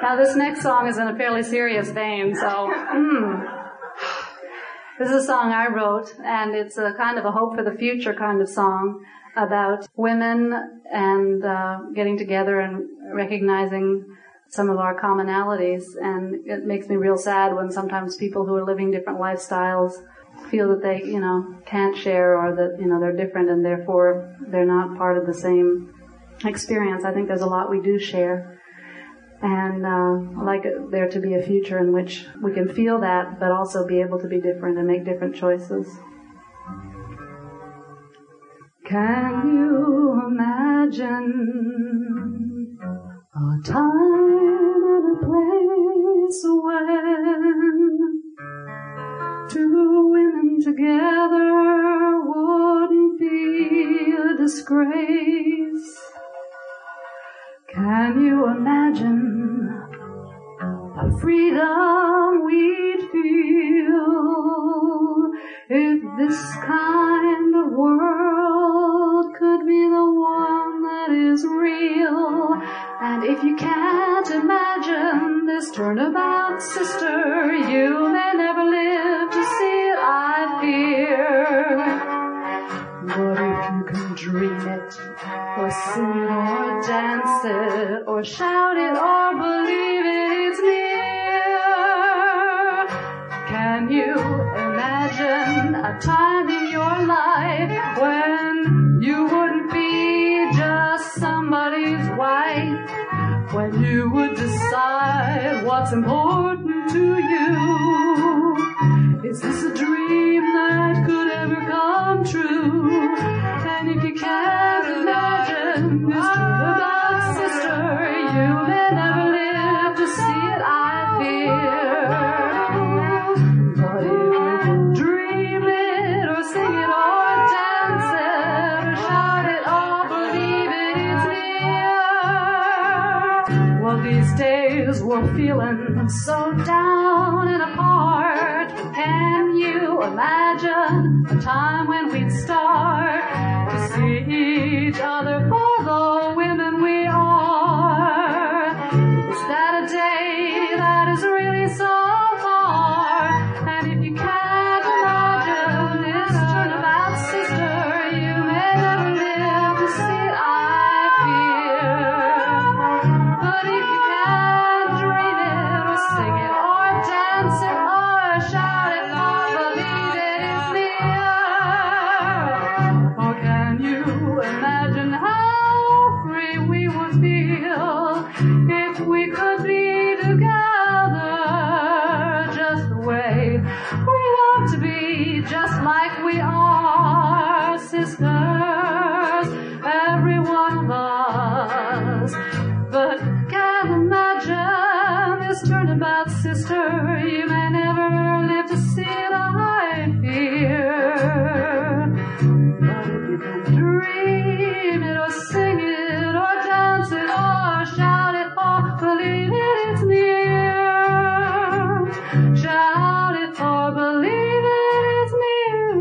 Now, this next song is in a fairly serious vein, so this is a song I wrote, and it's a kind of a hope for the future kind of song about women and getting together and recognizing some of our commonalities. And it makes me real sad when sometimes people who are living different lifestyles feel that they, can't share, or that, they're different and therefore they're not part of the same experience. I think there's a lot we do share. And I'd like there to be a future in which we can feel that, but also be able to be different and make different choices. Can you imagine a time and a place when two women together wouldn't be a disgrace? Can you imagine the freedom we'd feel if this kind of world could be the one that is real? And if you can't imagine this turnabout, sister, you may never live to see it, I fear. But if you can dream it, or sing it, or dance it, or shout it, or believe it, it's near. Can you imagine a time in your life when you wouldn't be just somebody's wife, when you would decide what's important to you? Is this a dream that could ever come true? And if you can't imagine this turnabout, sister, you may never live to see it, I fear. But if you can dream it, or sing it, or dance it, or shout it, or believe it, it's near. Well, these days we're feeling so down and apart. Can you imagine a time when we'd start to see each other for the women we are? Is that a day that is really so far? And if you can't imagine this turnabout, sister, you may never live to see it, I fear. But if you can dream it, or sing it, or dance it, or shout it, or believe it, it's near. Or can you imagine how free we would feel if we could be together just the way we want to be, just like we are, sisters, every one of us. But can't imagine this turnabout, sister, you may never live to see it, I fear. But if you can dream it, or sing it, or dance it, or shout it, or believe it, it's near. Shout it, or believe it, it's near.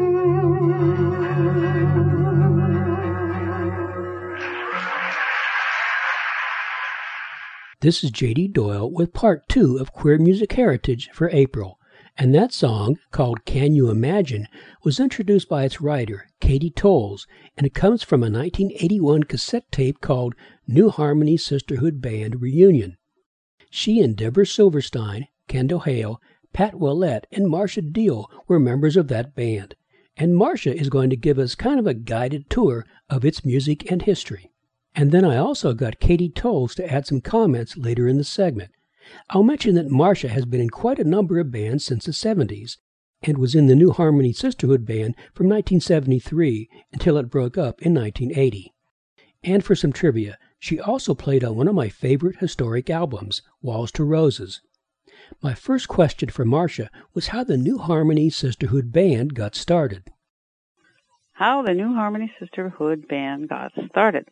This is J.D. Doyle with part 2 of Queer Music Heritage for April. And that song, called Can You Imagine, was introduced by its writer, Katie Tolles, and it comes from a 1981 cassette tape called New Harmony Sisterhood Band Reunion. She and Deborah Silverstein, Kendall Hale, Pat Willette, and Marcia Deal were members of that band. And Marcia is going to give us kind of a guided tour of its music and history. And then I also got Katie Tolles to add some comments later in the segment. I'll mention that Marcia has been in quite a number of bands since the 70s, and was in the New Harmony Sisterhood Band from 1973 until it broke up in 1980. And for some trivia, she also played on one of my favorite historic albums, Walls to Roses. My first question for Marcia was how the New Harmony Sisterhood Band got started. How the New Harmony Sisterhood Band got started.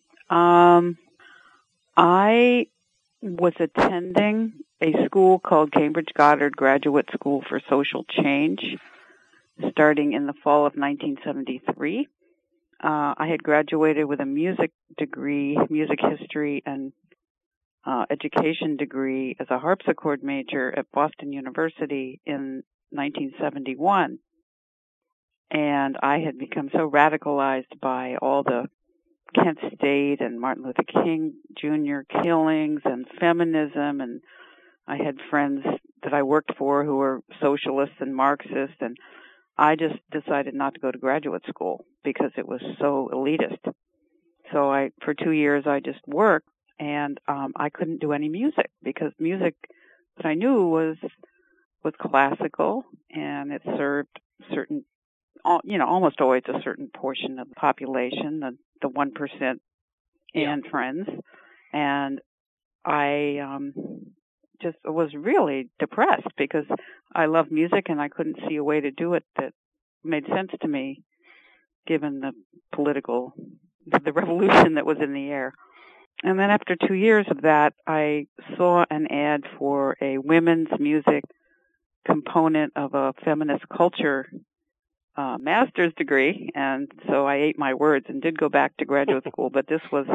I was attending a school called Cambridge Goddard Graduate School for Social Change starting in the fall of 1973. I had graduated with a music degree, music history and education degree as a harpsichord major at Boston University in 1971. And I had become so radicalized by all the Kent State and Martin Luther King Jr. killings and feminism, and I had friends that I worked for who were socialists and Marxists, and I just decided not to go to graduate school because it was so elitist. So for 2 years, I just worked, and I couldn't do any music because music that I knew was classical, and it served certain, almost always a certain portion of the population, the 1% and friends. And I just was really depressed because I love music and I couldn't see a way to do it that made sense to me, given the revolution that was in the air. And then after 2 years of that, I saw an ad for a women's music component of a feminist culture master's degree, and so I ate my words and did go back to graduate school, but it was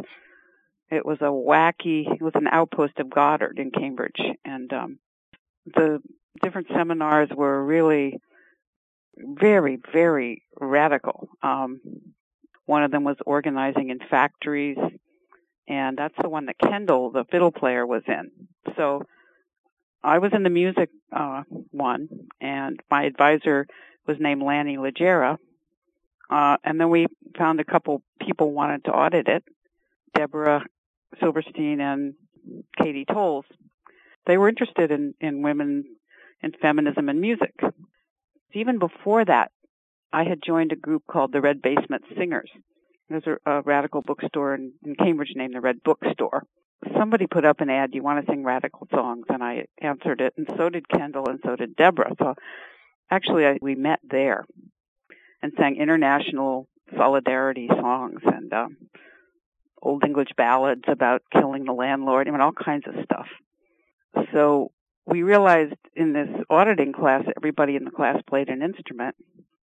an outpost of Goddard in Cambridge, and the different seminars were really very, very radical. One of them was organizing in factories, and that's the one that Kendall, the fiddle player, was in. So I was in the music one, and my advisor was named Lanny Legera, and then we found a couple people wanted to audit it, Deborah Silverstein and Katie Tolles. They were interested in women and feminism and music. Even before that, I had joined a group called the Red Basement Singers. There's a radical bookstore in Cambridge named the Red Bookstore. Somebody put up an ad, "Do you want to sing radical songs?" And I answered it, and so did Kendall, and so did Deborah. So actually, we met there and sang international solidarity songs and Old English ballads about killing the landlord, all kinds of stuff. So we realized in this auditing class, everybody in the class played an instrument,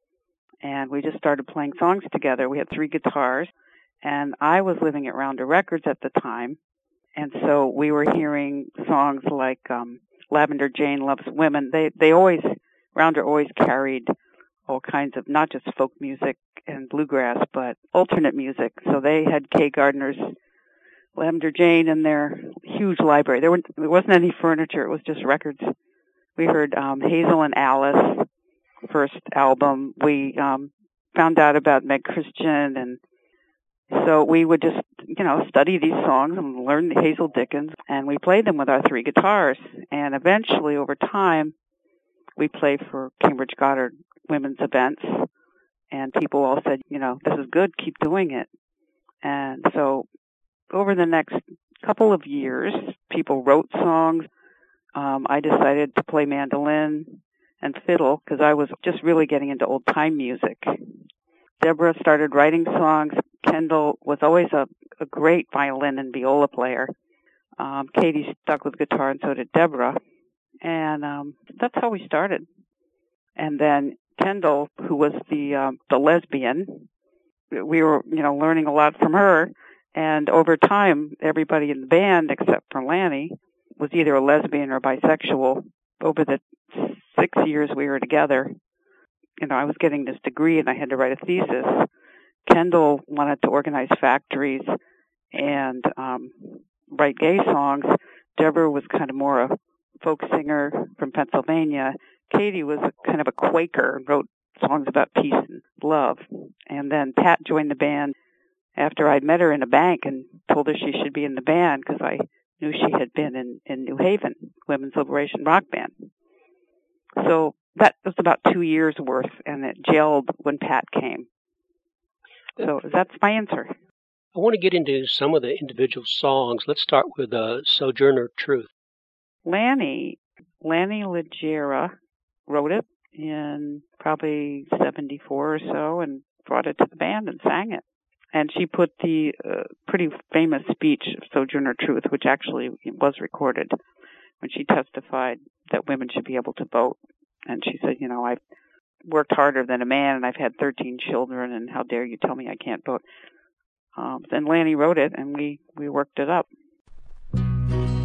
and we just started playing songs together. We had 3 guitars, and I was living at Rounder Records at the time, and so we were hearing songs like Lavender Jane Loves Women. Rounder always carried all kinds of, not just folk music and bluegrass, but alternate music. So they had Kay Gardner's Lavender Jane in their huge library. There wasn't any furniture. It was just records. We heard Hazel and Alice, first album. We found out about Meg Christian, and so we would just, study these songs and learn Hazel Dickens, and we played them with our 3 guitars. And eventually, over time, we played for Cambridge Goddard women's events, and people all said, this is good, keep doing it. And so over the next couple of years, people wrote songs. I decided to play mandolin and fiddle because I was just really getting into old-time music. Deborah started writing songs. Kendall was always a great violin and viola player. Katie stuck with guitar, and so did Deborah. And that's how we started. And then Kendall, who was the lesbian, we were, learning a lot from her. And over time, everybody in the band, except for Lanny, was either a lesbian or bisexual. Over the 6 years we were together, I was getting this degree and I had to write a thesis. Kendall wanted to organize factories and write gay songs. Deborah was kind of more a folk singer from Pennsylvania. Katie was kind of a Quaker, wrote songs about peace and love. And then Pat joined the band after I'd met her in a bank and told her she should be in the band because I knew she had been in New Haven, Women's Liberation Rock Band. So that was about 2 years worth, and it gelled when Pat came. So that's my answer. I want to get into some of the individual songs. Let's start with Sojourner Truth. Lanny Legera wrote it in probably 74 or so and brought it to the band and sang it. And she put the pretty famous speech of Sojourner Truth, which actually was recorded, when she testified that women should be able to vote. And she said, I've worked harder than a man and I've had 13 children, and how dare you tell me I can't vote. Then Lanny wrote it and we worked it up.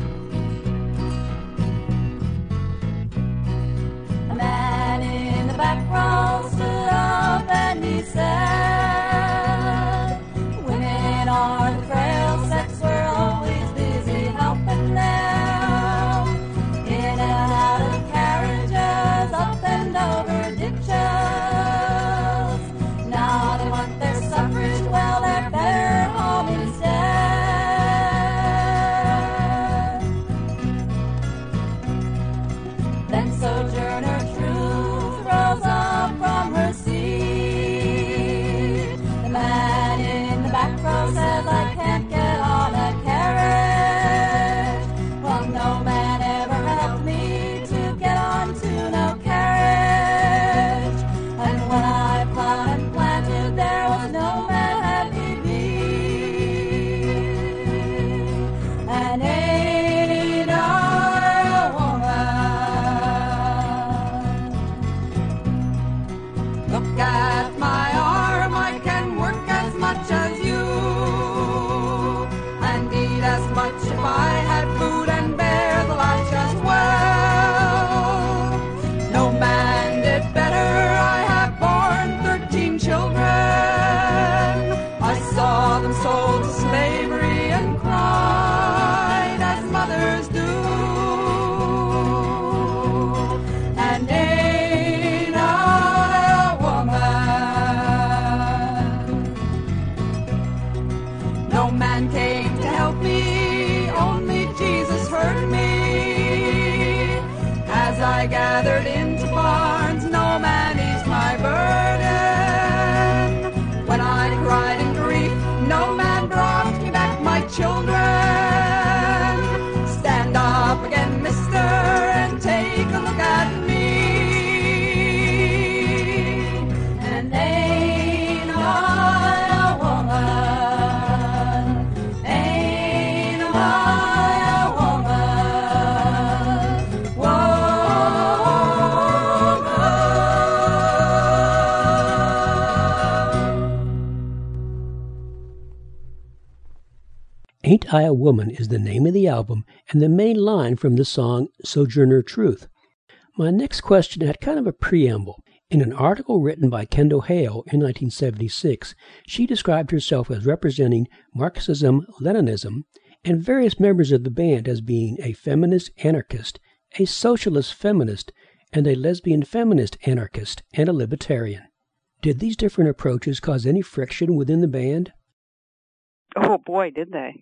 I a Woman is the name of the album and the main line from the song Sojourner Truth. My next question had kind of a preamble. In an article written by Kendall Hale in 1976, she described herself as representing Marxism-Leninism and various members of the band as being a feminist anarchist, a socialist feminist, and a lesbian feminist anarchist, and a libertarian. Did these different approaches cause any friction within the band? Oh boy, did they.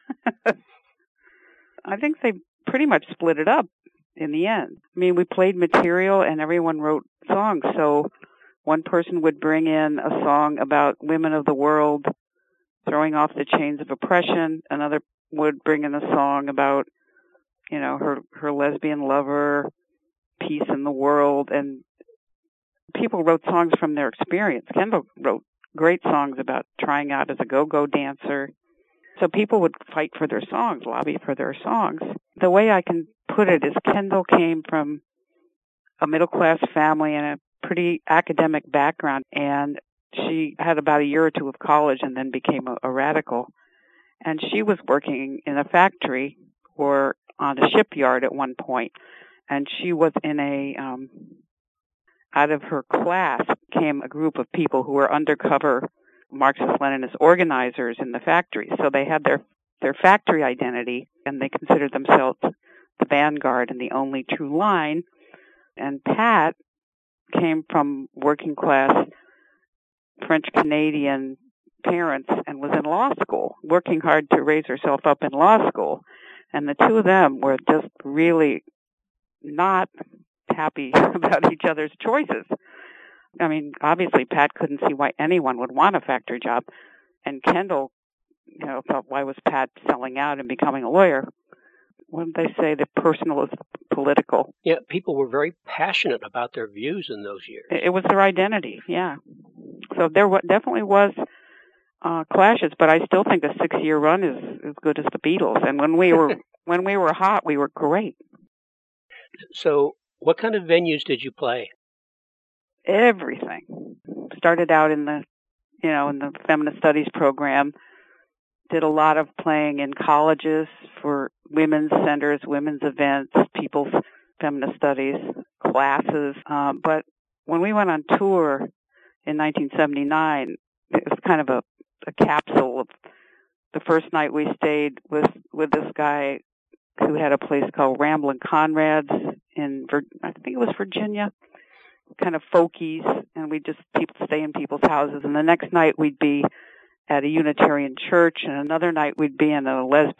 I think they pretty much split it up in the end. I mean, we played material and everyone wrote songs, so one person would bring in a song about women of the world throwing off the chains of oppression. Another would bring in a song about, her lesbian lover, peace in the world, and people wrote songs from their experience. Kendall wrote great songs about trying out as a go-go dancer. So people would fight for their songs, lobby for their songs. The way I can put it is Kendall came from a middle-class family and a pretty academic background, and she had about a year or two of college and then became a radical. And she was working in a factory or on a shipyard at one point, and she was in out of her class came a group of people who were undercover Marxist-Leninist organizers in the factory. So they had their factory identity, and they considered themselves the vanguard and the only true line. And Pat came from working class French-Canadian parents and was in law school, working hard to raise herself up in law school. And the two of them were just really not happy about each other's choices. I mean, obviously Pat couldn't see why anyone would want a factory job, and Kendall, thought, why was Pat selling out and becoming a lawyer? What did they say? The personal is political. Yeah, people were very passionate about their views in those years. It was their identity, yeah. So there definitely was clashes, but I still think a 6-year run is as good as the Beatles. And when we were hot, we were great. So what kind of venues did you play? Everything. Started out in the feminist studies program. Did a lot of playing in colleges for women's centers, women's events, people's feminist studies classes. But when we went on tour in 1979, it was kind of a capsule of the first night we stayed with this guy who had a place called Ramblin' Conrad's in, I think it was Virginia, kind of folkies, and we'd just stay in people's houses. And the next night we'd be at a Unitarian church, and another night we'd be in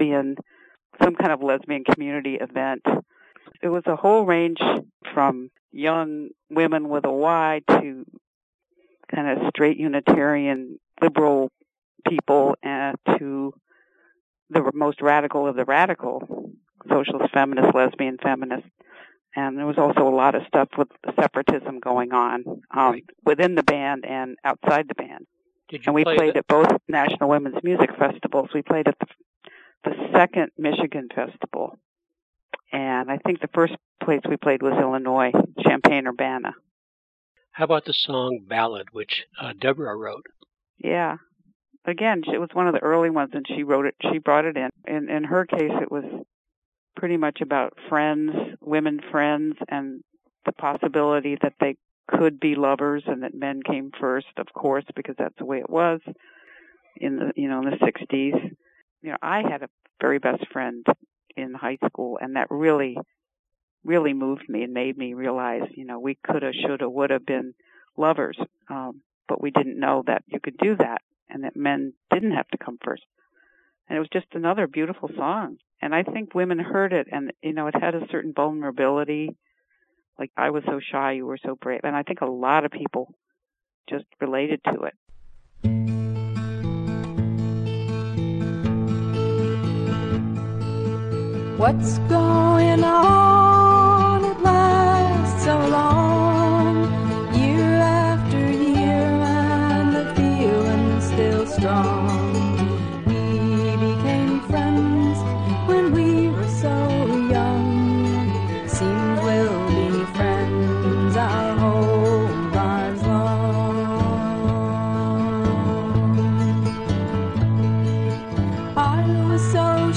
some kind of lesbian community event. It was a whole range from young women with a Y to kind of straight Unitarian liberal people to the most radical of the radical, socialist, feminist, lesbian, feminist. And there was also a lot of stuff with separatism going on within the band and outside the band. And we played at both National Women's Music Festivals. We played at the second Michigan Festival. And I think the first place we played was Illinois, Champaign-Urbana. How about the song Ballad, which Deborah wrote? Yeah. Again, it was one of the early ones, and she wrote it. She brought it in. In her case, it was pretty much about friends, women friends, and the possibility that they could be lovers and that men came first, of course, because that's the way it was in the 60s. I had a very best friend in high school, and that really, really moved me and made me realize, we coulda, shoulda, woulda been lovers, but we didn't know that you could do that and that men didn't have to come first. And it was just another beautiful song. And I think women heard it, and, it had a certain vulnerability. Like, I was so shy, you were so brave. And I think a lot of people just related to it. What's going on? It lasts so long, year after year, and the feeling's still strong. We became friends when we were so young. Seems we'll be friends our whole lives long. I was so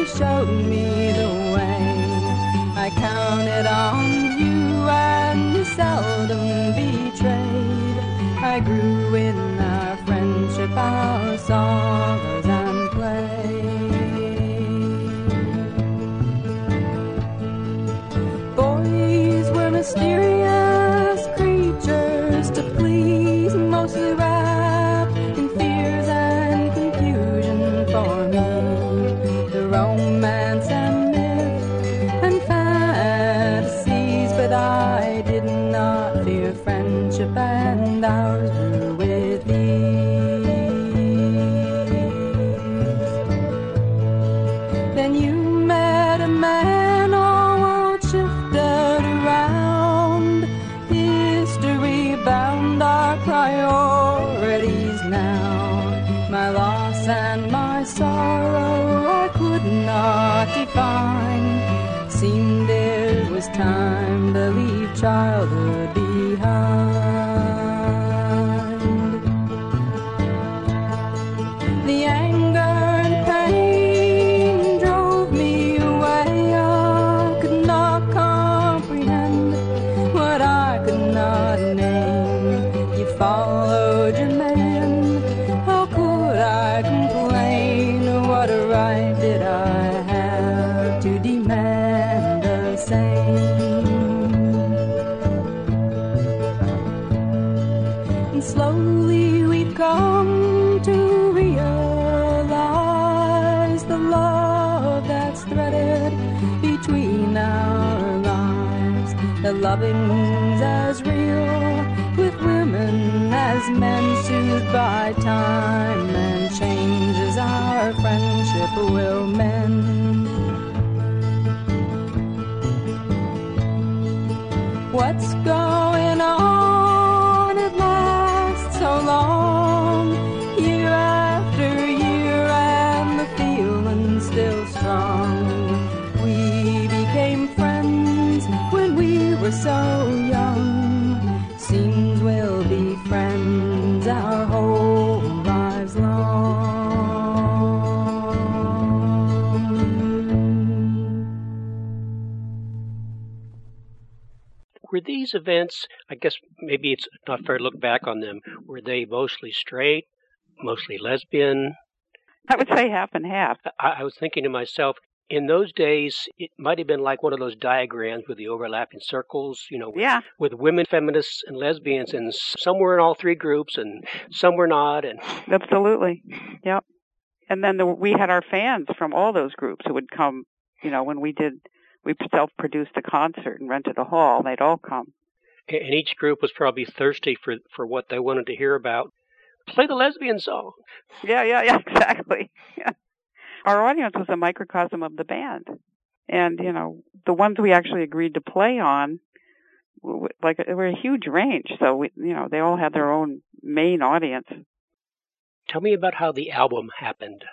you showed me the way. I counted on you and you seldom betrayed. I grew in our friendship, our sorrows and play. Boys were mysterious creatures to please, mostly wrapped in fears and confusion for me. The romance and myth and fantasies, but I did not fear friendship, and ours grew with ease. Then you met a man, all world shifted around. History bound our priorities now. My loss and my sorrow I could not define. Seemed it was time to leave childhood behind. The anger and pain drove me away. I could not comprehend what I could not name. You followed your man. How could I complain? What right did I have to demand the same? And slowly we've come to realize the love that's threaded between our lives. The loving's as real with women as men, soothed by time and change as our friendship will mend. What's going on? It lasts so long, year after year, and the feeling's still strong. We became friends when we were so young. Seems we'll be friends our whole lives long. Were these events, I guess maybe it's not fair to look back on them, were they mostly straight, mostly lesbian? I would say half and half. I was thinking to myself, in those days, it might have been like one of those diagrams with the overlapping circles, Yeah. with women, feminists, and lesbians, and some were in all three groups, and some were not. And Absolutely. Yep. And then we had our fans from all those groups who would come, when we self-produced a concert and rented a hall, they'd all come. And each group was probably thirsty for what they wanted to hear about. Play the lesbian song. Yeah, exactly. Yeah. Our audience was a microcosm of the band. And, the ones we actually agreed to play on, like, they were a huge range. So, they all had their own main audience. Tell me about how the album happened.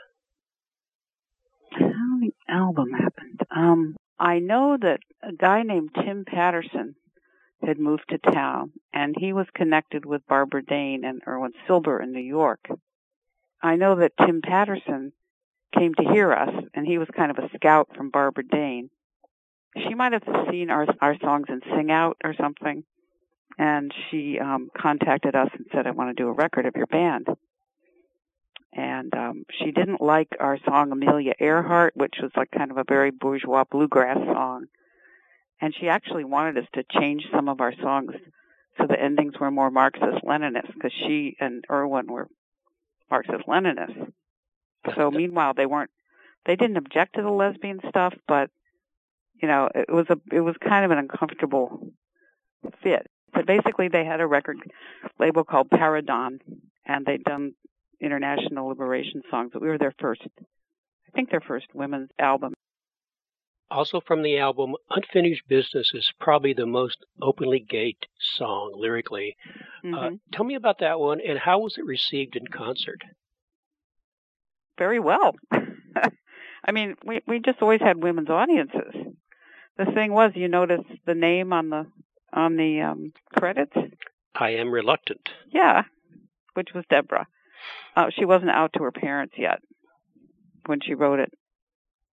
How the album happened? I know that a guy named Tim Patterson had moved to town, and he was connected with Barbara Dane and Erwin Silber in New York. I know that Tim Patterson came to hear us, and he was kind of a scout from Barbara Dane. She might have seen our songs in Sing Out or something, and she contacted us and said, I want to do a record of your band. And she didn't like our song Amelia Earhart, which was like kind of a very bourgeois bluegrass song. And she actually wanted us to change some of our songs so the endings were more Marxist-Leninist, because she and Erwin were Marxist-Leninists. So meanwhile, they didn't object to the lesbian stuff, but, it was kind of an uncomfortable fit. But basically they had a record label called Paradon, and they'd done international liberation songs. But we were their first women's album. Also from the album, Unfinished Business is probably the most openly gay song lyrically. Mm-hmm. Tell me about that one, and how was it received in concert? Very well. I mean, we just always had women's audiences. The thing was, you notice the name on the credits? I Am Reluctant. Yeah, which was Deborah. She wasn't out to her parents yet when she wrote it.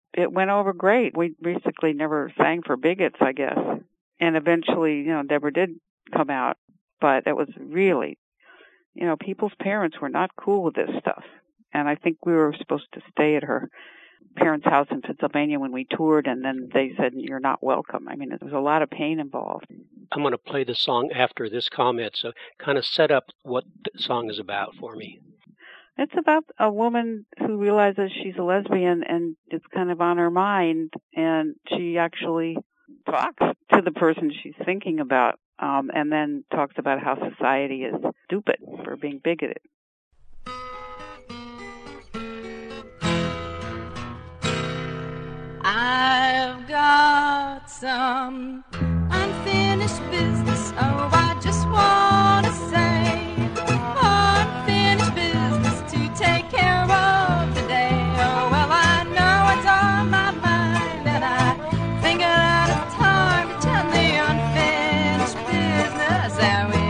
it went over great. We basically never sang for bigots, I guess. And eventually, Deborah did come out, but it was really, people's parents were not cool with this stuff. And I think we were supposed to stay at her parents' house in Pennsylvania when we toured, and then they said, you're not welcome. I mean, there was a lot of pain involved. I'm going to play the song after this comment, so kind of set up what the song is about for me. It's about a woman who realizes she's a lesbian, and it's kind of on her mind, and she actually talks to the person she's thinking about, and then talks about how society is stupid for being bigoted. I've got some unfinished business, oh, I just want to say, unfinished business to take care of today. Oh, well, I know it's on my mind, and I think that it's time to tell the unfinished business that we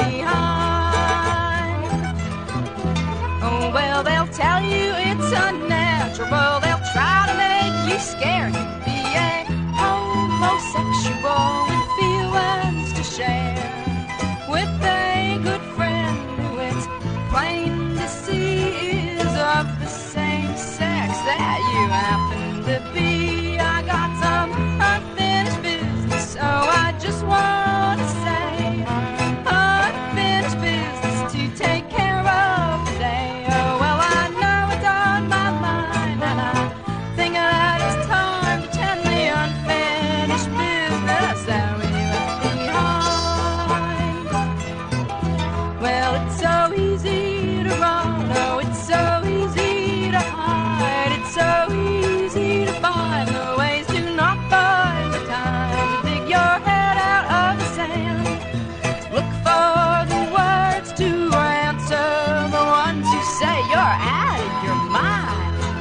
left behind. Oh, well, they'll tell you it's unnatural, they'll try to make you scared to be a homosexual with feelings to share with a good friend who it's plain to see is of the same sex that you happen to be. I got some unfinished business, so I just want to say, unfinished business to take care of today. Oh, well, I know it's on my mind, and I think that it's time to tend the unfinished business that we left behind. Well, it's so easy to run, oh, it's so easy to hide, it's so easy to find the ways to not find the time to dig your head out of the sand. Look for the words to answer the ones who say you're out of your mind.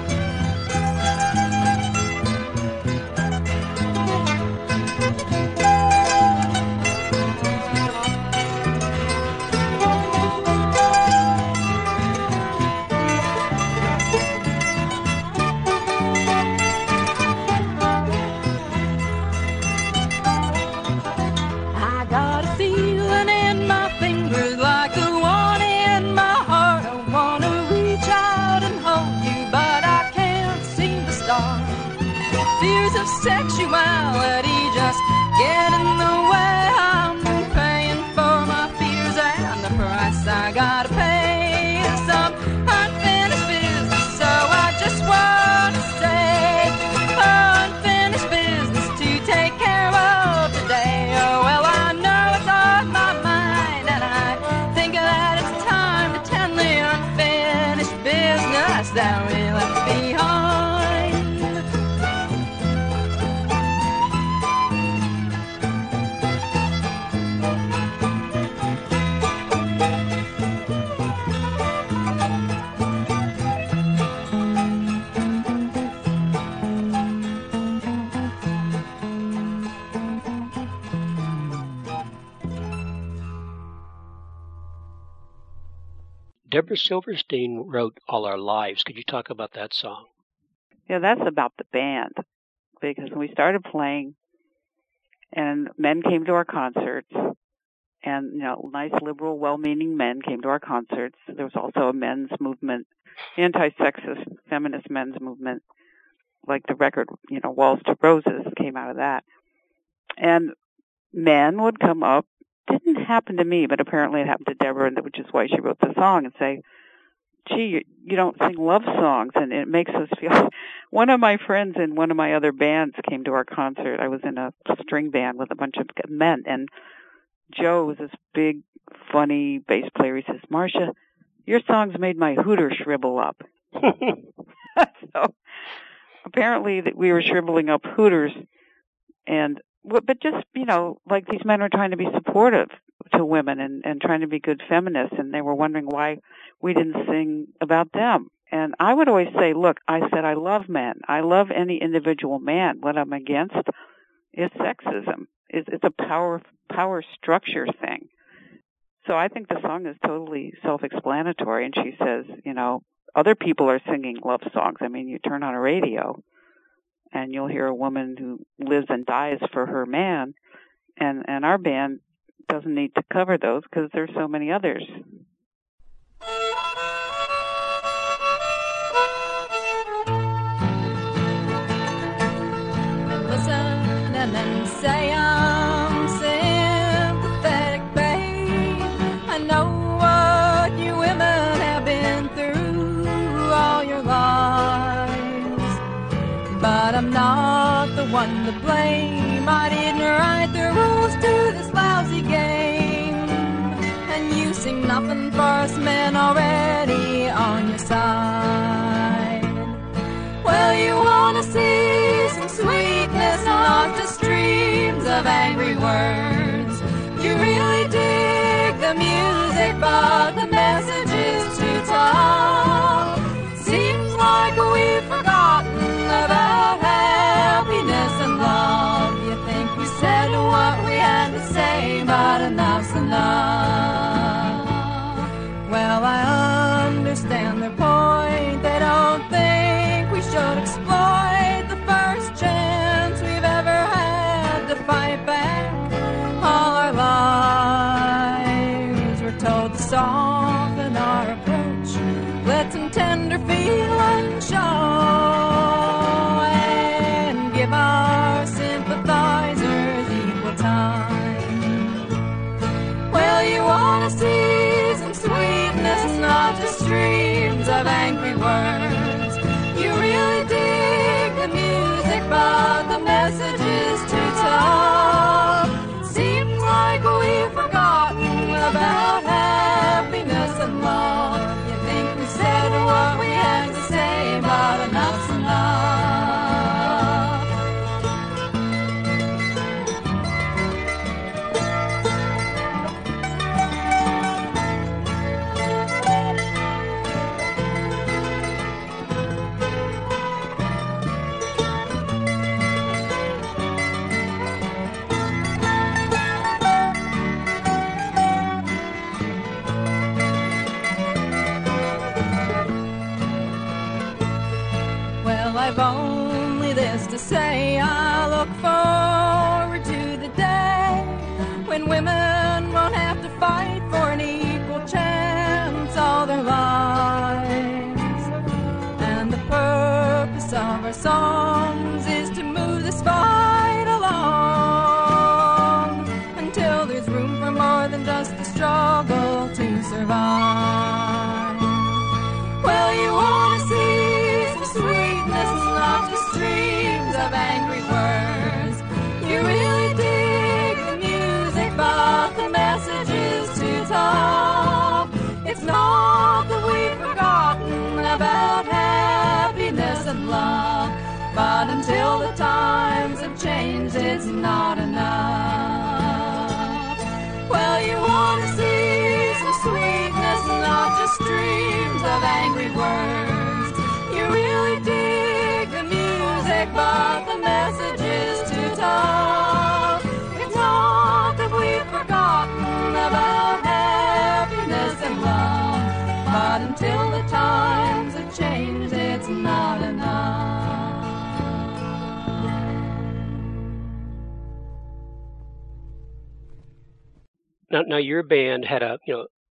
I got a feeling in my fingers like the one in my heart. I wanna reach out and hold you, but I can't seem to start. Fears of sexuality just get in the way. I'm paying for my fears and the price I gotta pay is some unfinished business. So I just wanna say, unfinished business to take care of today. Oh, well, I know it's on my mind, and I think that it's time to tend the unfinished business that we left behind. Deborah Silverstein wrote All Our Lives. Could you talk about that song? Yeah, that's about the band, because when we started playing, and men came to our concerts, and nice liberal, well-meaning men came to our concerts. There was also a men's movement, anti-sexist, feminist men's movement, like the record, Walls to Roses came out of that. And men would come up. Didn't happen to me, but apparently it happened to Deborah, which is why she wrote the song, and say, gee, you don't sing love songs, and it makes us feel... One of my friends in one of my other bands came to our concert. I was in a string band with a bunch of men, and Joe was this big, funny bass player. He says, Marcia, your songs made my hooter shrivel up. So apparently that we were shriveling up hooters, but just, like these men were trying to be supportive to women and trying to be good feminists, and they were wondering why we didn't sing about them. And I would always say, look, I said I love men. I love any individual man. What I'm against is sexism. It's a power structure thing. So I think the song is totally self-explanatory, and she says, other people are singing love songs. I mean, you turn on a radio, and you'll hear a woman who lives and dies for her man, and our band doesn't need to cover those because there's so many others. Listen and then say I'm sympathetic, babe. I know what you women have been through all your lives, but I'm not the one to blame. I didn't write the rules to this lousy game, and you sing nothing for us men already on your side. Well, you wanna see some sweetness, not just streams of angry words. You really dig the music, but the message is too tough. Seems like we've forgotten about happiness and love. You think we said what we had to say, but enough's enough. Well, I understand their point. They don't think we should exploit the first chance we've ever had to fight back. All our lives we're told to soften our approach, let some tender feeling show, and give our sympathizers equal time. Well, you wanna see some sweetness, not just streams of angry words. You really dig the music, but the message is too tough. Seems like we've forgotten about happiness and love. You think we said what we had to say, but enough's enough. I've only this to say. I look forward to the day when women won't have to fight for an equal chance all their lives. And the purpose of our songs is to move this fight along until there's room for more than just a struggle to survive. Well, you want to see some sweetness, not just streams of angry words. You really dig the music, but the message is too tough. It's not that we've forgotten about happiness and love, but until the times have changed, it's not enough. Well, you want to see some sweetness, not just streams of angry words. You really dig the music, but the message is too tough. It's not that we've forgotten about happiness and love, but until the times have changed, it's not enough. Now your band had a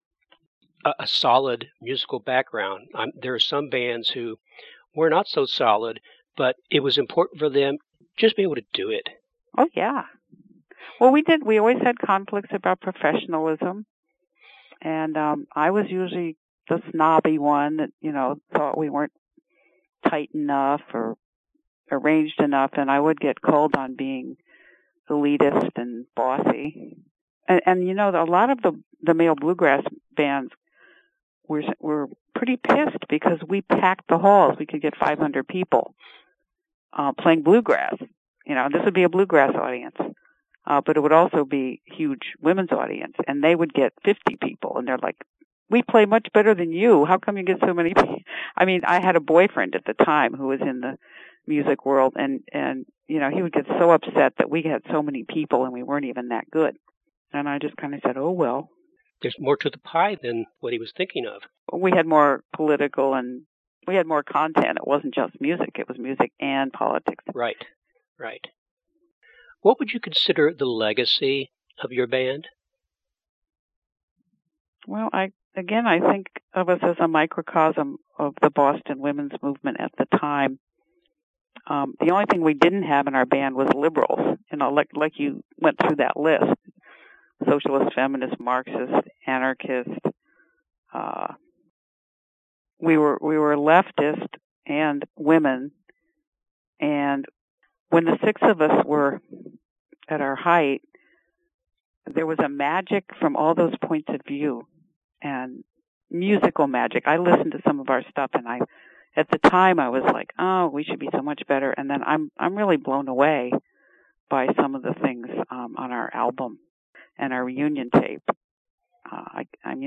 solid musical background. There are some bands who were not so solid, but it was important for them just be able to do it. Oh yeah. Well, we did. We always had conflicts about professionalism, and I was usually the snobby one that thought we weren't tight enough or arranged enough, and I would get called on being elitist and bossy. And a lot of the male bluegrass bands were pretty pissed because we packed the halls. We could get 500 people playing bluegrass. This would be a bluegrass audience, but it would also be a huge women's audience, and they would get 50 people, and they're like, "We play much better than you. How come you get so many people?" I mean, I had a boyfriend at the time who was in the music world, and he would get so upset that we had so many people and we weren't even that good. And I just kind of said, "Oh, well." There's more to the pie than what he was thinking of. We had more political and we had more content. It wasn't just music. It was music and politics. Right. What would you consider the legacy of your band? Well, I think of us as a microcosm of the Boston women's movement at the time. The only thing we didn't have in our band was liberals. Like you went through that list: socialist, feminist, Marxist, anarchist. We were leftist and women. And when the six of us were at our height, there was a magic from all those points of view, and musical magic. I listened to some of our stuff, and at the time I was like, oh, we should be so much better. And then I'm really blown away by some of the things on our album and our reunion tape. I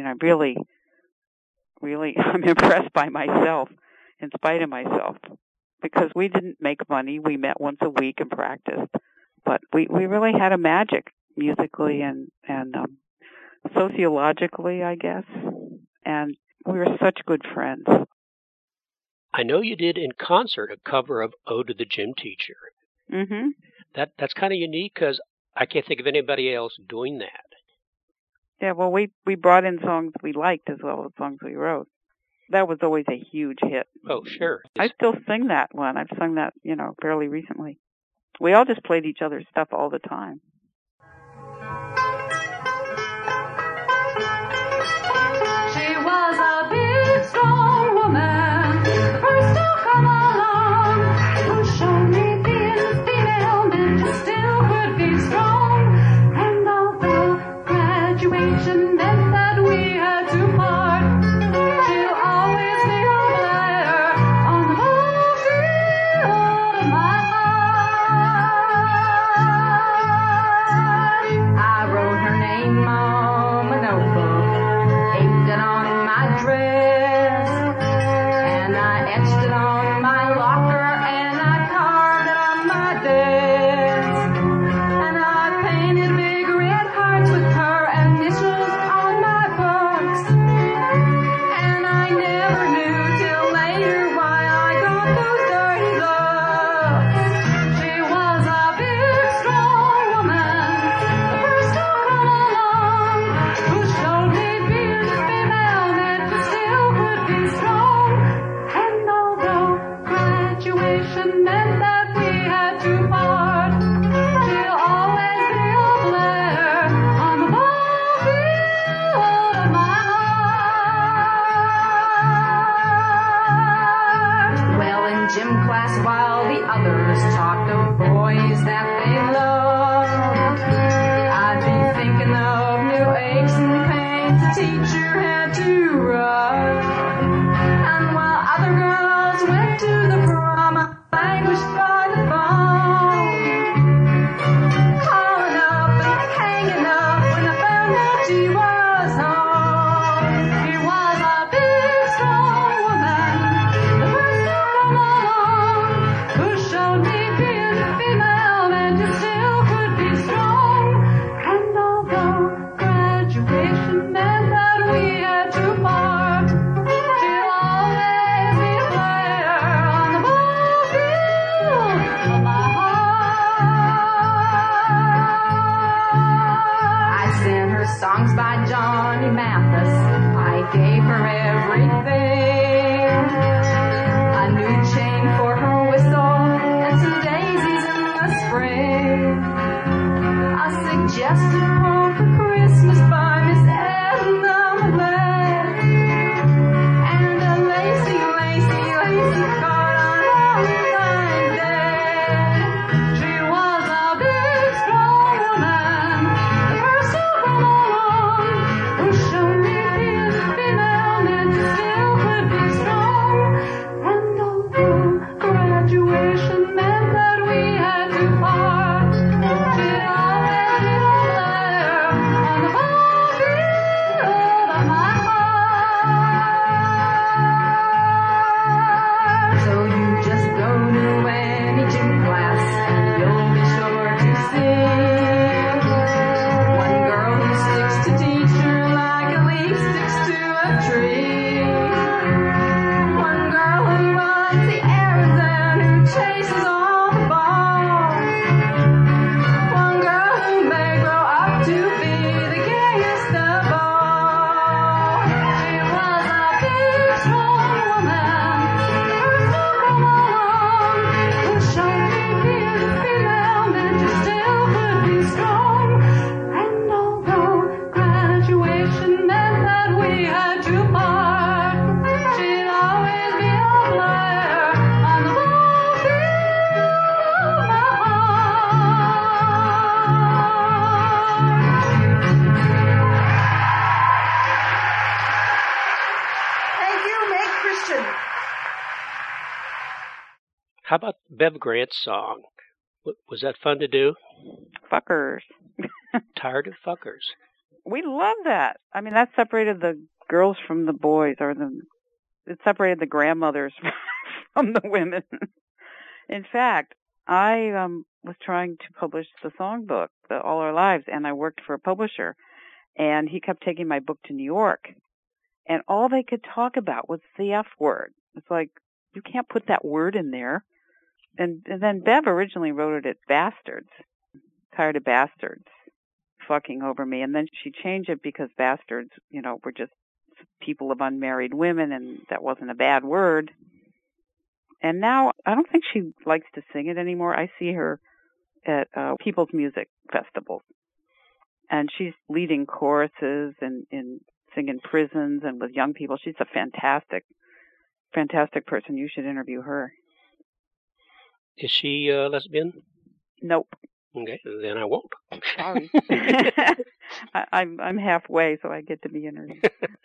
really I'm impressed by myself, in spite of myself, because we didn't make money. We met once a week and practiced, but we really had a magic musically and sociologically, I guess, and we were such good friends. I know you did in concert a cover of "Ode to the Gym Teacher." Mm-hmm. That's kind of unique because I can't think of anybody else doing that. Yeah, well, we brought in songs we liked as well as songs we wrote. That was always a huge hit. Oh, sure. I still sing that one. I've sung that, fairly recently. We all just played each other's stuff all the time. She was a big, strong woman, the first to come along, who showed me being female meant you still could be strong. And although graduation meant that we had to part, she'll always be a player on the battlefield of my heart. I wrote her name on my notebook, inked it on my dress, and I etched it on my locker, and I carved it on my desk, and I painted big red hearts with her initials on my books, and I never knew till later why I got those dirty looks. She was a big, strong woman, the first to come along, who showed me being female meant you still could be strong. And although graduation meant that we had to part, she'll always be a player on the battlefield of my heart. Well, in gym class, while the others talked of boys that they loved, I'd be thinking of new aches and pains the teacher had to rub. And while other girls went to the prom, I languished by the phone, calling up and hanging up when I found out she was home. She was a big, strong woman, the first to come along, who showed me being female and you still could be strong. And although graduation meant that we had to part, she'll always be a player on the battlefield How about Bev Grant's song? Was that fun to do? Fuckers. Tired of Fuckers. We love that. I mean, that separated the girls from the boys, it separated the grandmothers from the women. In fact, I was trying to publish the songbook, All Our Lives, and I worked for a publisher, and he kept taking my book to New York, and all they could talk about was the F word. It's like, you can't put that word in there. And then Bev originally wrote it as bastards, tired of bastards fucking over me. And then she changed it because bastards, were just people of unmarried women, and that wasn't a bad word. And now I don't think she likes to sing it anymore. I see her at people's music festivals, and she's leading choruses and singing prisons and with young people. She's a fantastic person. You should interview her. Is she lesbian? Nope. Okay, then I won't. Sorry. I'm halfway, so I get to be interviewed.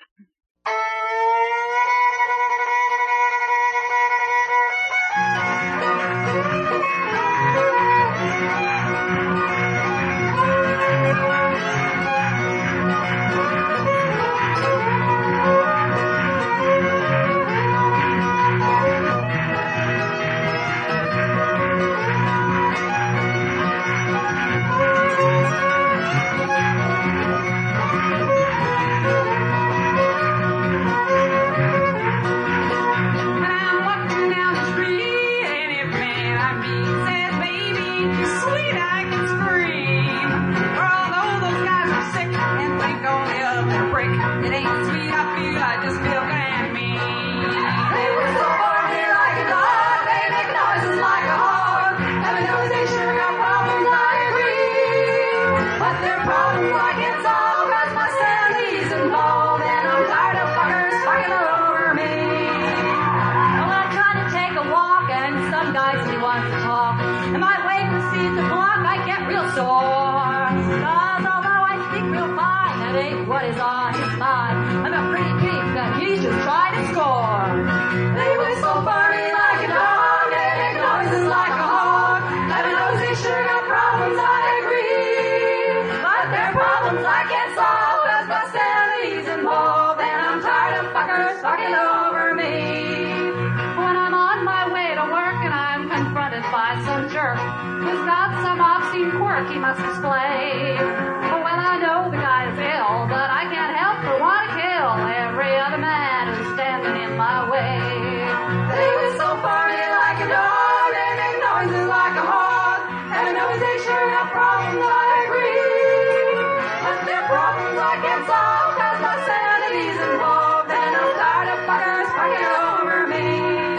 He must display. But when I know the guy is ill, but I can't help but want to kill every other man who's standing in my way. They whistle for me like a dog, they make noises like a hog. Heaven knows they sure got problems, I agree. But their problems I can't solve, cause my sanity's involved, and I'm tired of fuckers fucking over me.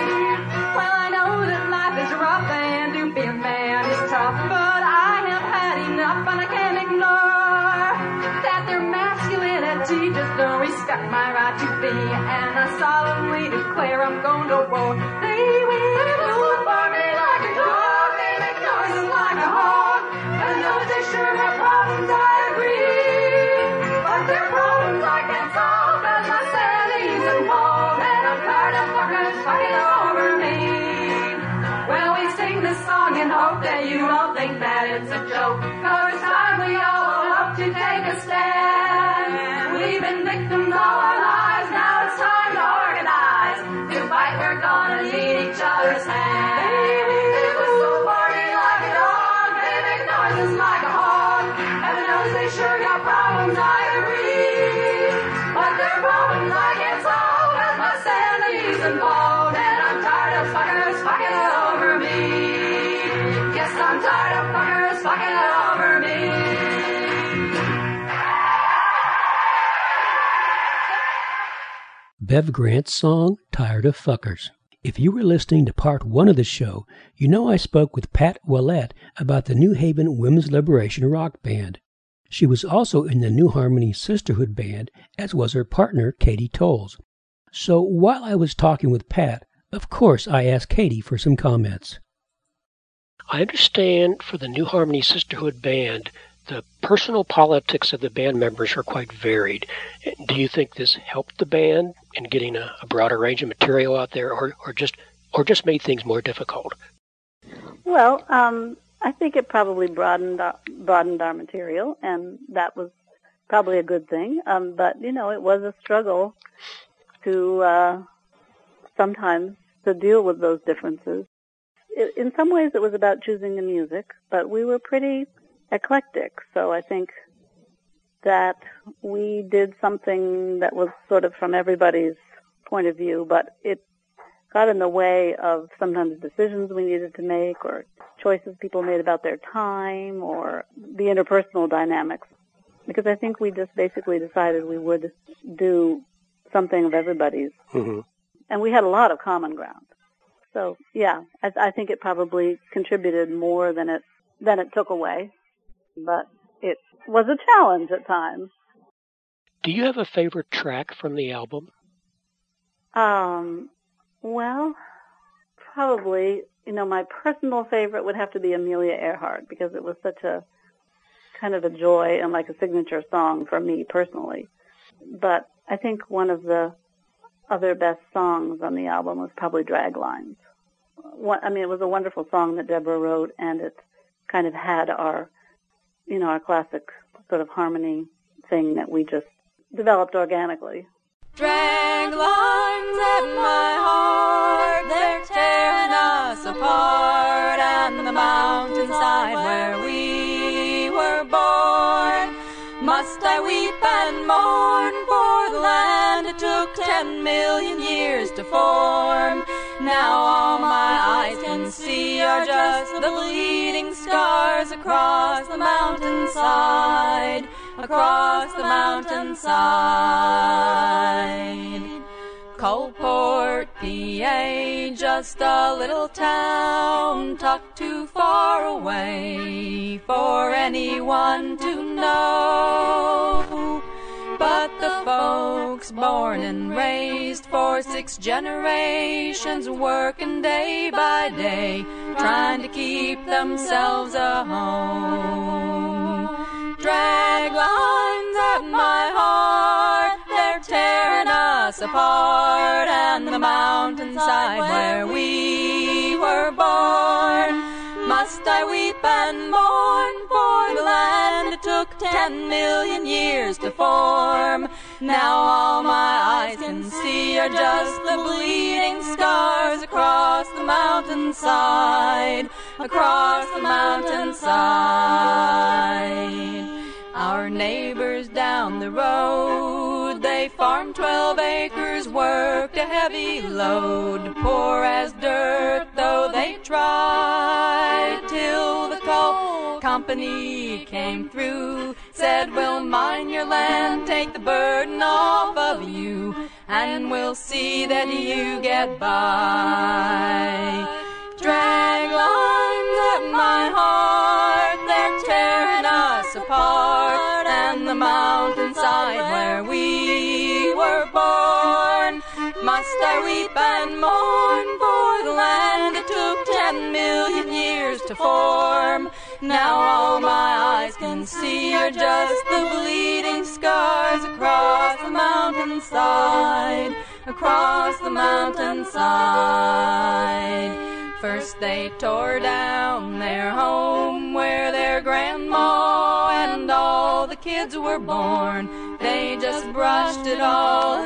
Well, I know that life is rough and to be a man is tough, but and I can't ignore that their masculinity just don't respect my right to be, and I solemnly declare I'm going to war. They whistle for me like a dog, they make noises like a hog, and knows they sure have problems, I agree, but their problems I can't solve cause my sanity's involved, and I'm tired of fuckers fucking over me. Well, we sing this song in hope that you all think that it's a joke, cause it's time we all up to take a stand. We've been victims all our lives, now it's time to organize. To fight, we're gonna need each other's hand. They whistle for me like a dog, they make noises like a hog. Heaven knows they sure got problems, I agree. But their problems I can't solve, cause my sanity's involved, and I'm tired of fuckers fucking over me. Yes, I'm tired of fuckers fucking over me. Bev Grant's song, Tired of Fuckers. If you were listening to part 1 of the show, you know I spoke with Pat Willette about the New Haven Women's Liberation Rock Band. She was also in the New Harmony Sisterhood Band, as was her partner, Katie Tolles. So while I was talking with Pat, of course I asked Katie for some comments. I understand for the New Harmony Sisterhood Band, the personal politics of the band members are quite varied. Do you think this helped the band in getting a broader range of material out there, or just made things more difficult? Well, I think it probably broadened our material, and that was probably a good thing. But, you know, it was a struggle to sometimes to deal with those differences. In some ways it was about choosing the music, but we were pretty eclectic, so I think that we did something that was sort of from everybody's point of view, but it got in the way of sometimes decisions we needed to make or choices people made about their time or the interpersonal dynamics. Because I think we just basically decided we would do something of everybody's. Mm-hmm. And we had a lot of common ground. So, yeah, I think it probably contributed more than it took away. But it was a challenge at times. Do you have a favorite track from the album? Well, probably, you know, my personal favorite would have to be Amelia Earhart, because it was such a kind of a joy and like a signature song for me personally. But I think one of the other best songs on the album was probably Draglines. It was a wonderful song that Deborah wrote, and it kind of had our, you know, our classic sort of harmony thing that we just developed organically. Drag lines at my heart, they're tearing us apart, and the mountainside where we were born. Must I weep and mourn for the land it took 10 million years to form? Now all my eyes can see are just the bleeding scars across the mountainside, across the mountainside. Coalport, PA, just a little town tucked too far away for anyone to know. But the folks born and raised for 6 generations, working day by day, trying to keep themselves a home. Drag lines at my heart, they're tearing us apart, and the mountainside where we were born. Must I weep and mourn for the land it took 10 million years to form? Now all my eyes can see are just the bleeding scars across the mountainside, across the mountainside. Our neighbors down the road, they farmed 12 acres, worked a heavy load, poor as dirt though they tried, till the coal company came through, said, we'll mine your land, take the burden off of you, and we'll see that you get by. Drag lines at my heart, they're tearing us apart, and the mountainside where we were born. Must I weep and mourn for the land it took 10 million years to form? Now all my eyes can see are just the bleeding scars across the mountainside, across the mountainside. First they tore down their home where their grandma and all the kids were born. They just brushed it all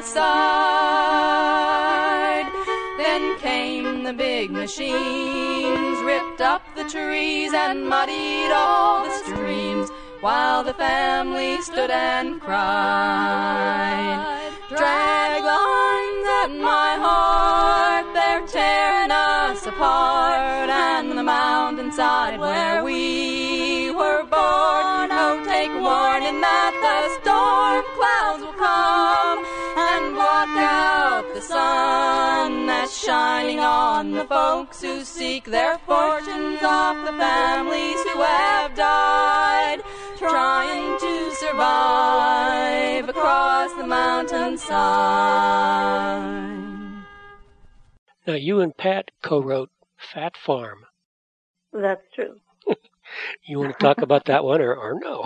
aside. Then came the big machines, ripped up the trees and muddied all the streams, while the family stood and cried. Drag lines at my heart, they're tearing us apart, and the mountainside where we were born. Oh, take warning that the storm clouds will come and block out the sun that's shining on the folks who seek their fortunes off the families who have died, trying to survive across the mountainside. Now, you and Pat co-wrote Fat Farm. That's true. You want to talk about that one or no?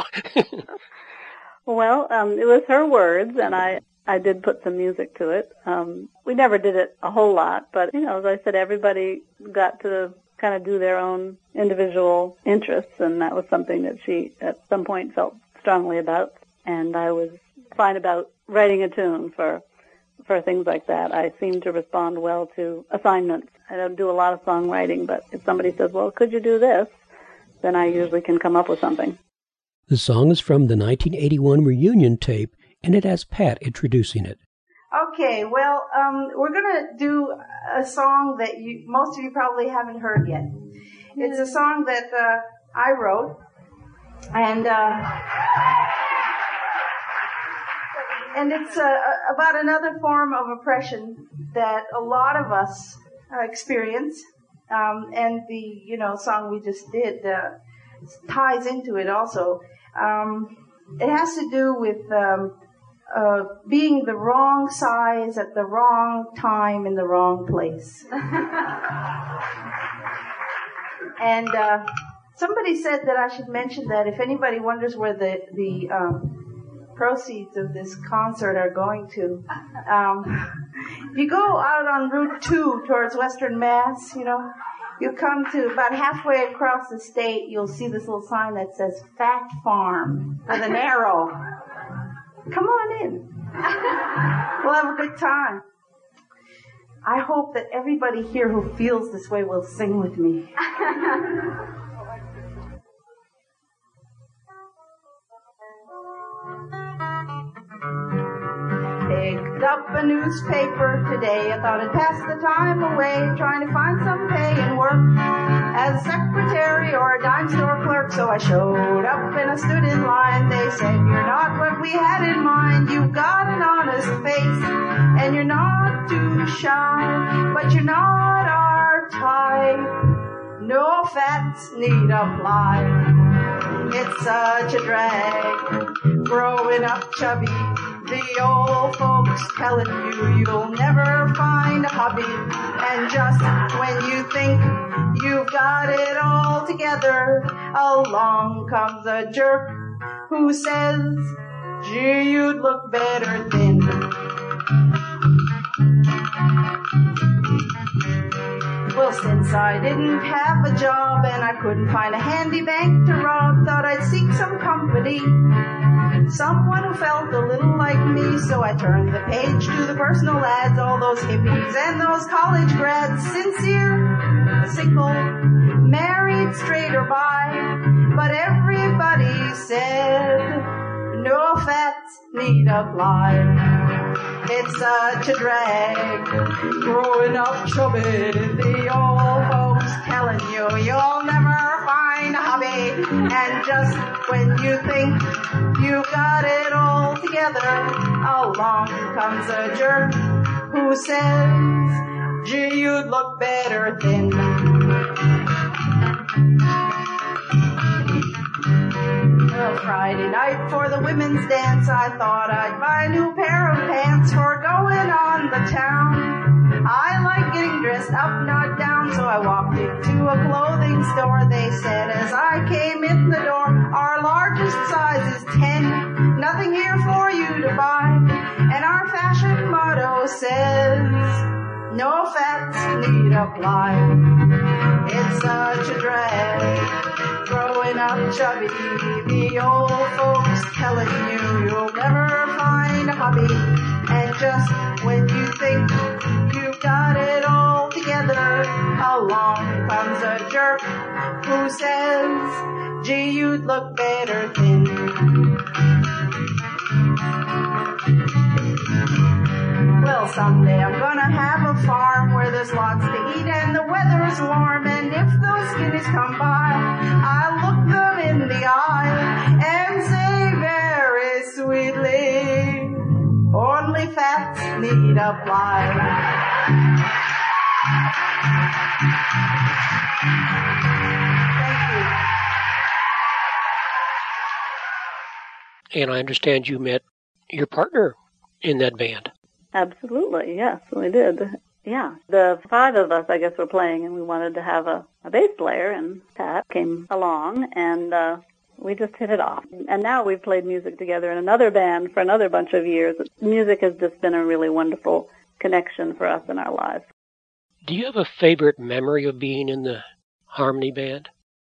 Well, it was her words, and I did put some music to it. We never did it a whole lot, but, you know, as I said, everybody got to kind of do their own individual interests, and that was something that she at some point felt strongly about. And I was fine about writing a tune for things like that. I seem to respond well to assignments. I don't do a lot of songwriting, but if somebody says, well, could you do this? Then I usually can come up with something. The song is from the 1981 reunion tape, and it has Pat introducing it. Okay, well, we're going to do a song that most of you probably haven't heard yet. It's a song that I wrote, and it's about another form of oppression that a lot of us experience, and the song we just did ties into it also. It has to do with being the wrong size at the wrong time in the wrong place. And somebody said that I should mention that if anybody wonders where the proceeds of this concert are going to, if you go out on Route 2 towards Western Mass, you come to about halfway across the state, you'll see this little sign that says Fat Farm with an arrow. Come on in. We'll have a good time. I hope that everybody here who feels this way will sing with me. Picked up a newspaper today. I thought I'd pass the time away trying to find some pay and work as a secretary or a dime store clerk. So I showed up and I stood in line. They said, you're not what we had in mind. You've got an honest face and you're not too shy, but you're not our type. No fats need apply. It's such a drag growing up chubby. The old folks telling you'll never find a hobby. And just when you think you've got it all together, along comes a jerk who says, gee, you'd look better thin. Well, since I didn't have a job and I couldn't find a handy bank to rob, thought I'd seek some company, someone who felt a little like me. So I turned the page to the personal ads, all those hippies and those college grads, sincere, single, married, straight or bi. But everybody said, no fats need apply. It's such a drag growing up chubby. The old folks telling you'll never find a hobby. And just when you think you've got it all together, along comes a jerk who says, gee, you'd look better thin. Well, Friday night for the women's dance, I thought I'd buy a new pair of pants for going on the town. I like getting dressed up, not down, so I walked into a clothing store. They said as I came in the door, our largest size is 10, nothing here for you to buy. And our fashion motto says, no fats need apply. It's such a drag growing up chubby. The old folks telling you'll never find a hobby. And just when you think you've got it all together, along comes a jerk who says, gee, you'd look better thin. Well, someday I'm gonna have a farm where there's lots to eat and the weather's warm. And if those skinnies come by, I'll look them in the eye and say very sweetly, only fats need apply. And I understand you met your partner in that band. Absolutely, yes, we did. Yeah, the five of us, I guess, were playing, and we wanted to have a bass player, and Pat came along, and we just hit it off. And now we've played music together in another band for another bunch of years. Music has just been a really wonderful connection for us in our lives. Do you have a favorite memory of being in the harmony band?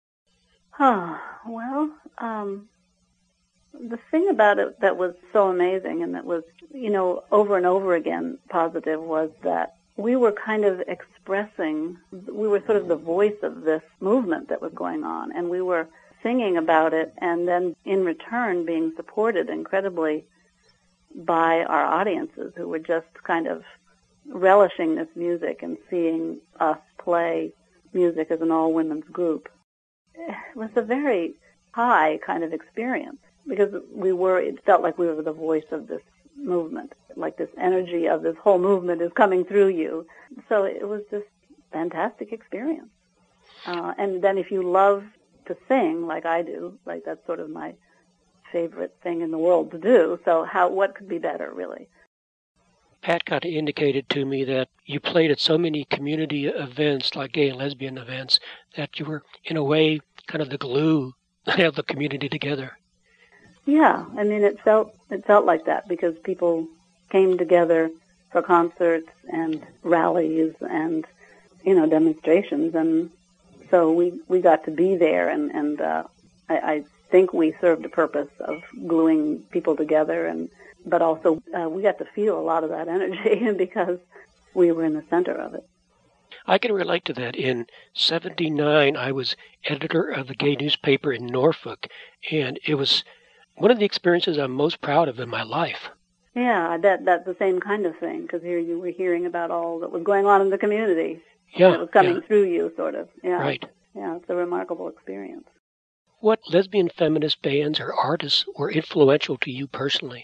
Well, the thing about it that was so amazing and that was, over and over again positive was that we were kind of we were sort of the voice of this movement that was going on, and we were singing about it and then in return being supported incredibly by our audiences who were just kind of relishing this music and seeing us play music as an all-women's group. It was a very high kind of experience because it felt like we were the voice of this movement, like this energy of this whole movement is coming through you. So it was just a fantastic experience. And then if you love to sing like I do, like that's sort of my favorite thing in the world to do, so what could be better, really? Pat kind of indicated to me that you played at so many community events, like gay and lesbian events, that you were, in a way, kind of the glue that held the community together. Yeah, I mean, it felt like that because people came together for concerts and rallies and, demonstrations, and so we got to be there, and I think we served a purpose of gluing people together, but also we got to feel a lot of that energy because we were in the center of it. I can relate to that. In '79, I was editor of the gay newspaper in Norfolk, and it was one of the experiences I'm most proud of in my life. Yeah, that's the same kind of thing, because here you were hearing about all that was going on in the community. Yeah, it was coming through you, sort of. Yeah. Right. Yeah, it's a remarkable experience. What lesbian feminist bands or artists were influential to you personally?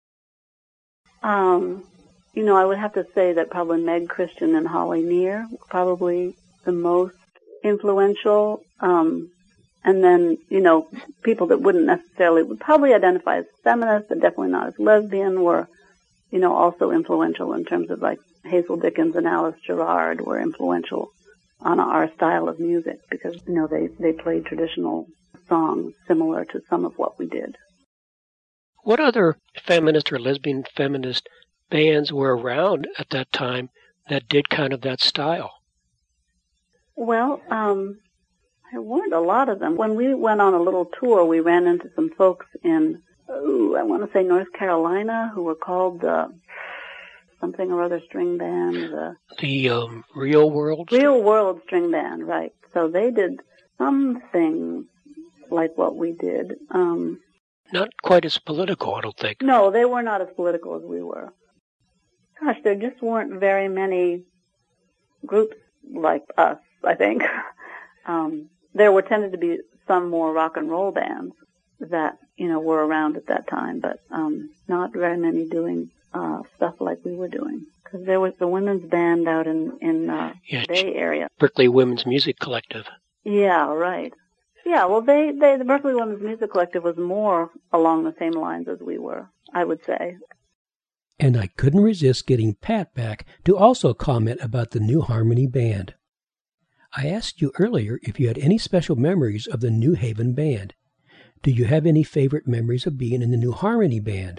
I would have to say that probably Meg Christian and Holly Near were probably the most influential. And then, people that would probably identify as feminist, but definitely not as lesbian, were, also influential in terms of like Hazel Dickens and Alice Gerrard were influential on our style of music because, they played traditional songs similar to some of what we did. What other feminist or lesbian feminist bands were around at that time that did kind of that style? Well, there weren't a lot of them. When we went on a little tour, we ran into some folks in, I want to say North Carolina, who were called something or other string band. The Real World? Real World String Band, right. So they did something like what we did. Not quite as political, I don't think. No, they were not as political as we were. Gosh, there just weren't very many groups like us, I think. There tended to be some more rock and roll bands that, were around at that time, but not very many doing stuff like we were doing. Because there was the women's band out in the Bay Area. Berkeley Women's Music Collective. Yeah, right. Yeah, well, the Berkeley Women's Music Collective was more along the same lines as we were, I would say. And I couldn't resist getting Pat back to also comment about the New Harmony Band. I asked you earlier if you had any special memories of the New Haven Band. Do you have any favorite memories of being in the New Harmony Band?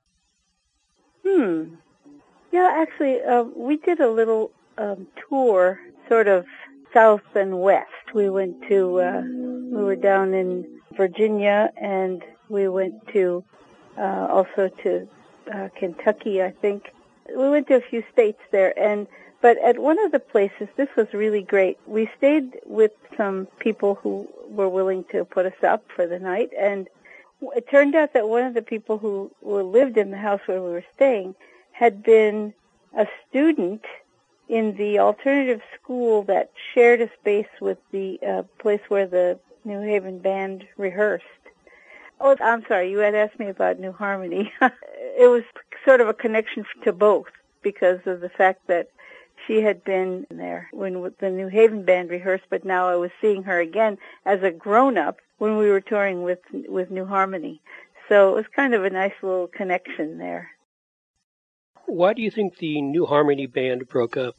Yeah, actually, we did a little tour, sort of south and west. We went to, we were down in Virginia, and we went to, also to Kentucky, I think. We went to a few states there, but at one of the places, this was really great. We stayed with some people who were willing to put us up for the night, and it turned out that one of the people who lived in the house where we were staying had been a student in the alternative school that shared a space with the place where the New Haven Band rehearsed. Oh, I'm sorry, you had asked me about New Harmony. It was sort of a connection to both because of the fact that she had been there when the New Haven Band rehearsed, but now I was seeing her again as a grown-up when we were touring with New Harmony. So it was kind of a nice little connection there. Why do you think the New Harmony Band broke up?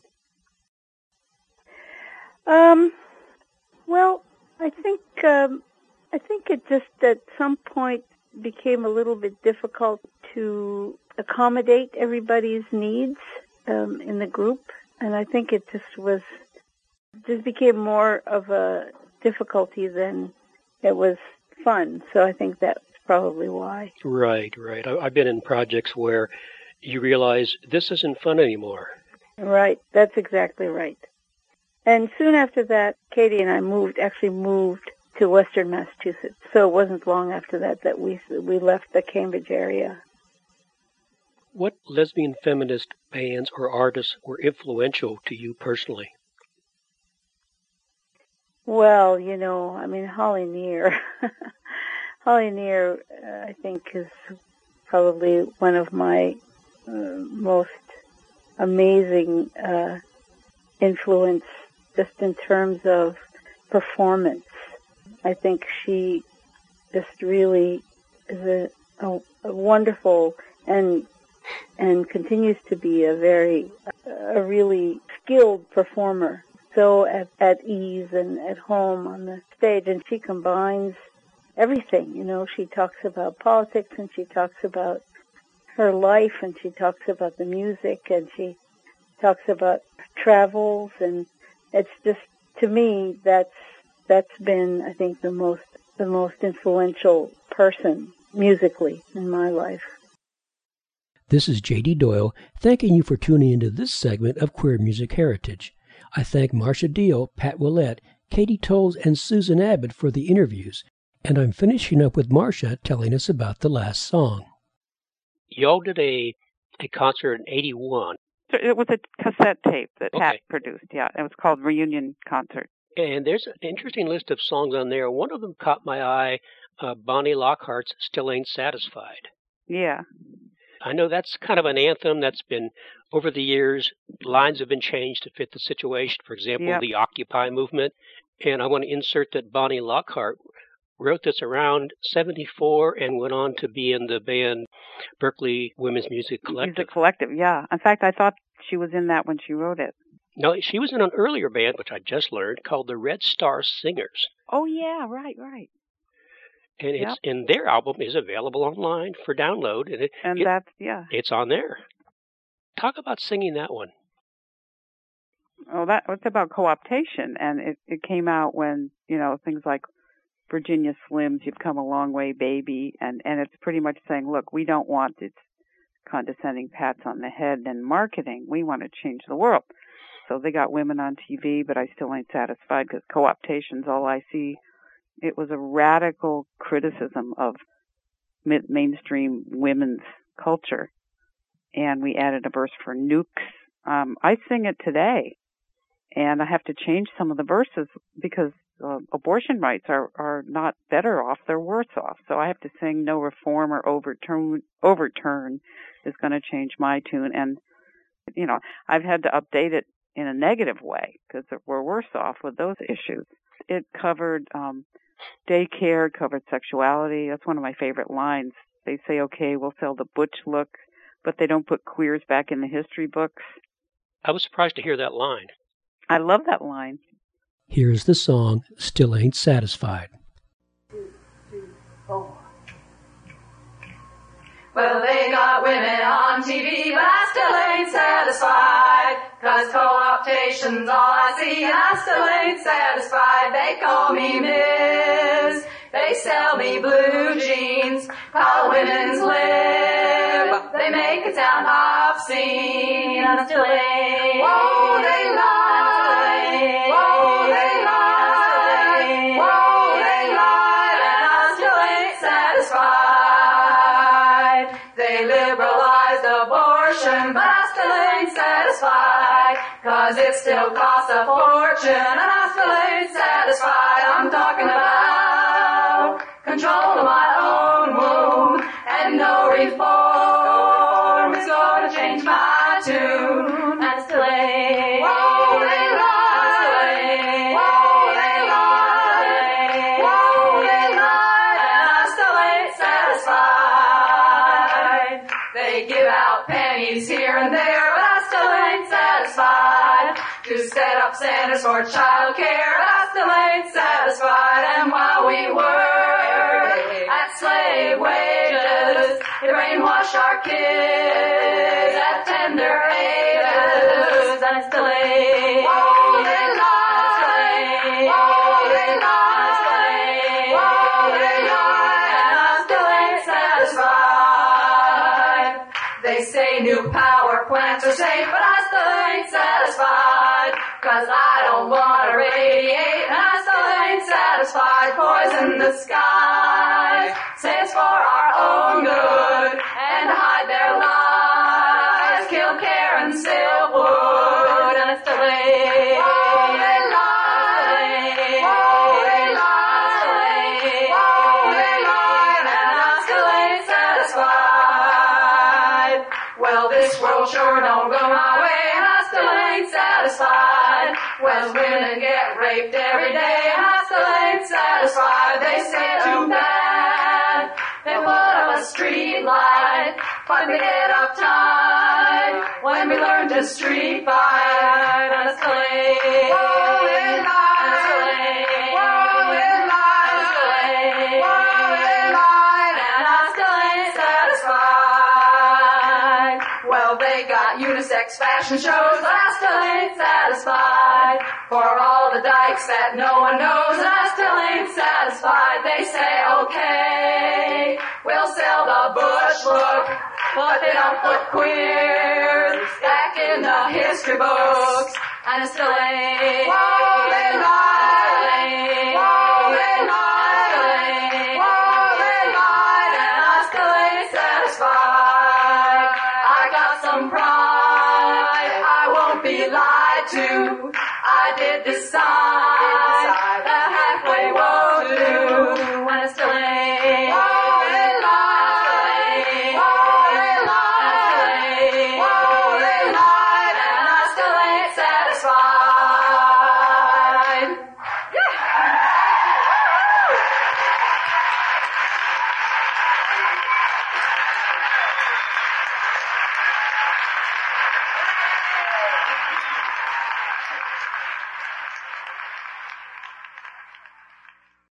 Well, I think it just at some point became a little bit difficult to accommodate everybody's needs in the group, and I think it just was just became more of a difficulty than it was fun. So I think that's probably why. Right. I've been in projects where you realize this isn't fun anymore. Right, that's exactly right. And soon after that, Katie and I moved to Western Massachusetts. So it wasn't long after that we left the Cambridge area. What lesbian feminist bands or artists were influential to you personally? Well, Holly Near. Holly Near, I think, is probably one of my most amazing influence just in terms of performance. I think she just really is a wonderful and continues to be a really skilled performer. So at ease and at home on the stage, and she combines everything. She talks about politics, and she talks about her life, and she talks about the music, and she talks about travels, and it's just, to me, that's been, I think, the most influential person musically in my life. This is J.D. Doyle, thanking you for tuning into this segment of Queer Music Heritage. I thank Marcia Deal, Pat Willett, Katie Tolles, and Susan Abbott for the interviews, and I'm finishing up with Marcia telling us about the last song. Y'all did a concert in 81. It was a cassette tape that Pat produced, yeah. It was called Reunion Concert. And there's an interesting list of songs on there. One of them caught my eye, Bonnie Lockhart's Still Ain't Satisfied. Yeah. I know that's kind of an anthem that's been, over the years, lines have been changed to fit the situation. For example, the Occupy movement. And I want to insert that Bonnie Lockhart wrote this around 74 and went on to be in the band Berkeley Women's Music Collective. Music Collective, yeah. In fact, I thought she was in that when she wrote it. No, she was in an earlier band, which I just learned, called the Red Star Singers. Oh, yeah, right. And and their album is available online for download. It's on there. Talk about singing that one. Oh, it's about co-optation, and it came out when, things like Virginia Slims, You've Come a Long Way, Baby, and it's pretty much saying, look, we don't want its condescending pats on the head and marketing. We want to change the world. So they got women on TV, but I still ain't satisfied because co-optation's all I see. It was a radical criticism of mainstream women's culture. And we added a verse for nukes. I sing it today, and I have to change some of the verses because abortion rights are not better off, they're worse off. So I have to sing no reform or overturn is going to change my tune. And, I've had to update it in a negative way because we're worse off with those issues. It covered daycare, covered sexuality. That's one of my favorite lines. They say, okay, we'll sell the butch look, but they don't put queers back in the history books. I was surprised to hear that line. I love that line. Here's the song, Still Ain't Satisfied. 2, 3, 4. Well, they got women on TV, but I still ain't satisfied. 'Cause co-optation's all I see, and I still ain't satisfied. They call me Miss, they sell me blue jeans, call women's lib, they make a town obscene, and I still ain't. Whoa, they lie, whoa, they lie, whoa, they lie, and I still ain't satisfied. They liberalized abortion, but I still ain't satisfied. 'Cause it still costs a fortune, and I still ain't satisfied. I'm talking about control of my own womb, and no reform is going to change my tune. And still ain't. Whoa, they lie. Whoa, they lie. Whoa, they lie. And I still ain't satisfied. They give out pennies here and there, but I still ain't satisfied. To set up centers for child care, but I still ain't satisfied. And while we work at slave wages, they brainwash our kids at tender ages, and I still ain't. Whoa, they lie. times are safe, but I still ain't satisfied. 'Cause I don't wanna radiate, and I still ain't satisfied. Poison the sky, say it's for our own good, and to hide their lies, kill care and Silkwood, and I still ain't. Sure don't go my way, and I still ain't satisfied. Well, women get raped every day, and I still ain't satisfied. They say too bad, they put up a street light, but they get uptight when we learn to street fight. And I still ain't. They got unisex fashion shows, but I still ain't satisfied. For all the dykes that no one knows, and I still ain't satisfied. They say, okay, we'll sell the butch look, but they don't put queers back in the history books. And I still ain't. Pride, I won't be lied to. I did decide